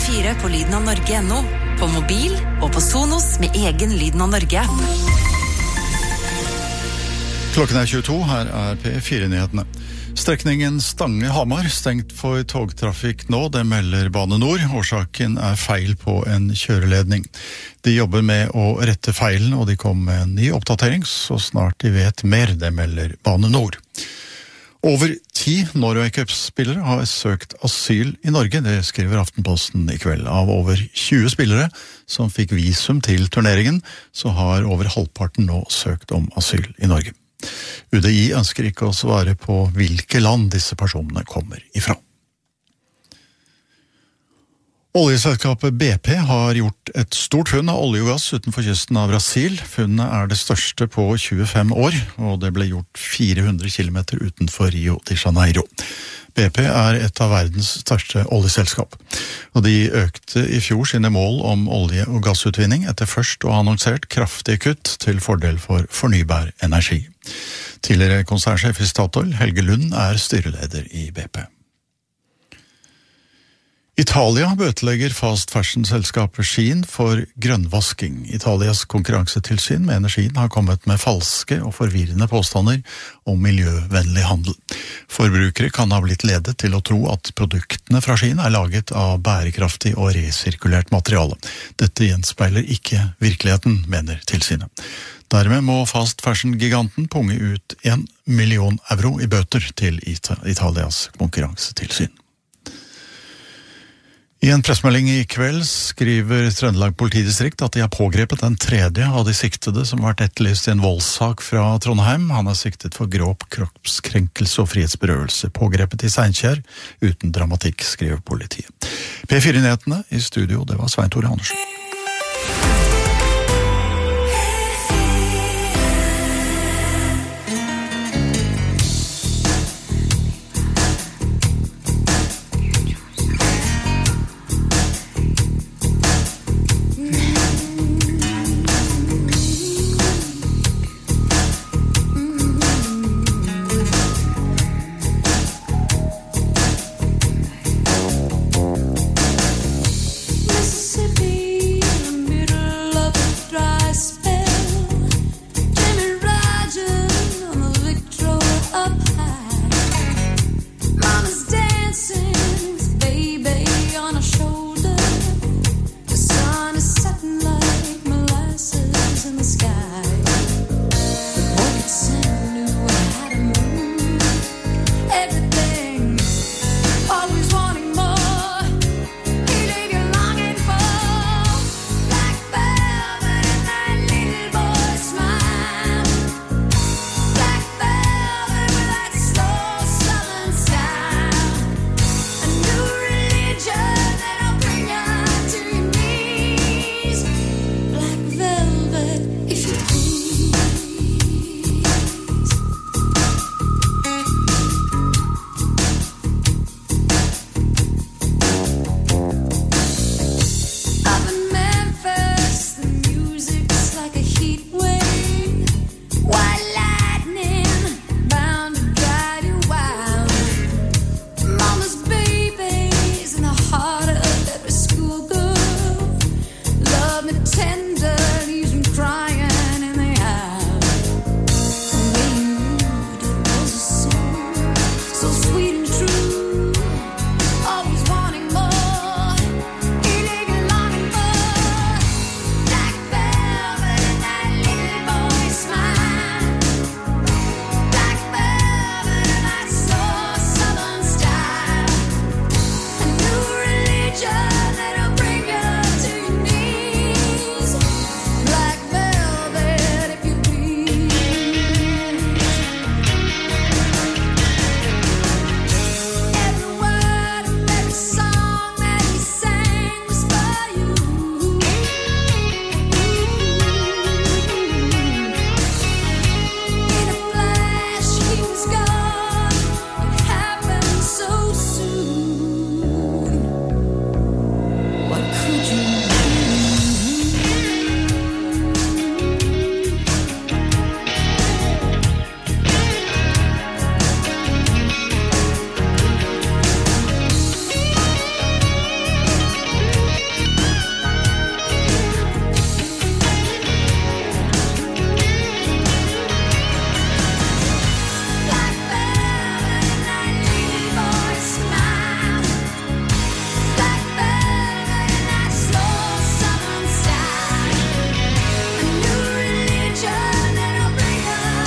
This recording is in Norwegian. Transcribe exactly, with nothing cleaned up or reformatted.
fire på lyden av Norge punkt no, på mobil og på Sonos med egen Lyden av Norge-app. Klokken er tjueto, her er P fire-nyhetene. Strekningen Stange-Hamar stengt for togtrafikk nå, det melder Bane Nor. Årsaken er feil på en kjøreledning. De jobber med å rette feilen, og de kom med en ny oppdatering, så snart de vet mer, det melder Bane Nor. Over ti Norway Cup-spillere har søkt asyl i Norge, det skriver Aftenposten i kveld. Av over tjue spillere som fikk visum til turneringen, så har over halvparten nå søkt om asyl i Norge. U D I ønsker ikke å svare på hvilke land disse personene kommer ifra. Oljeselskapet B P har gjort et stort funn av olje og gass utenfor kysten av Brasil. Funnet er det største på tjuefem år, og det ble gjort fire hundre kilometer utenfor Rio de Janeiro. B P er et av verdens største oljeselskap, og de økte i fjor sine mål om olje- og gassutvinning etter først å ha annonsert kraftige kutt til fordel for fornybar energi. Tidligere konsernsjef i Statoil, Helge Lund, er styreleder i B P. Italia bøtelegger fast fashion-selskapet Shein for grønnvasking. Italias konkurransetilsyn med energien har kommet med falske og forvirrende påstander om miljøvennlig handel. Forbrukere kan ha blitt ledet til å tro at produktene fra Shein er laget av bærekraftig og resirkulert materiale. Dette gjenspeiler ikke virkeligheten, mener tilsynet. Dermed må fast fashion-giganten punge ut en million euro i bøter til Italias konkurransetilsyn. I en pressmelding i kveld skriver Trøndelag politidistrikt at de har pågrepet den tredje av de siktede som har vært etterlyst i en voldssak fra Trondheim. Han er siktet for grov kroppskrenkelse og frihetsberøvelse, pågrepet i Steinkjer uten dramatikk, skriver politiet. P fire-nyhetene i studio, det var Svein Tore Andersen.